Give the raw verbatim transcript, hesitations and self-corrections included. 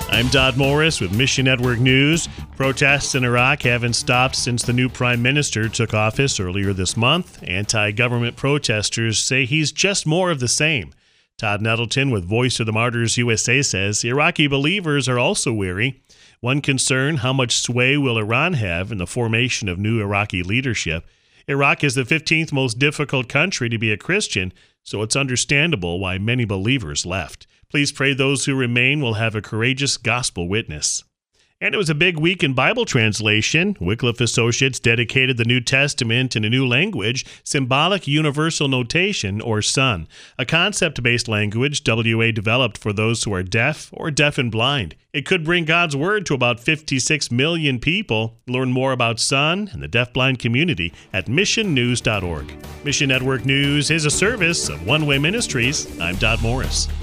I'm Dodd Morris with Mission Network News. Protests in Iraq haven't stopped since the new prime minister took office earlier this month. Anti-government protesters say he's just more of the same. Todd Nettleton with Voice of the Martyrs U S A says Iraqi believers are also weary. One concern, how much sway will Iran have in the formation of new Iraqi leadership? Iraq is the fifteenth most difficult country to be a Christian, so it's understandable why many believers left. Please pray those who remain will have a courageous gospel witness. And it was a big week in Bible translation. Wycliffe Associates dedicated the New Testament in a new language, Symbolic Universal Notation, or S U N, a concept-based language W A developed for those who are deaf or deaf and blind. It could bring God's Word to about fifty-six million people. Learn more about S U N and the deafblind community at mission news dot org. Mission Network News is a service of One Way Ministries. I'm Dodd Morris.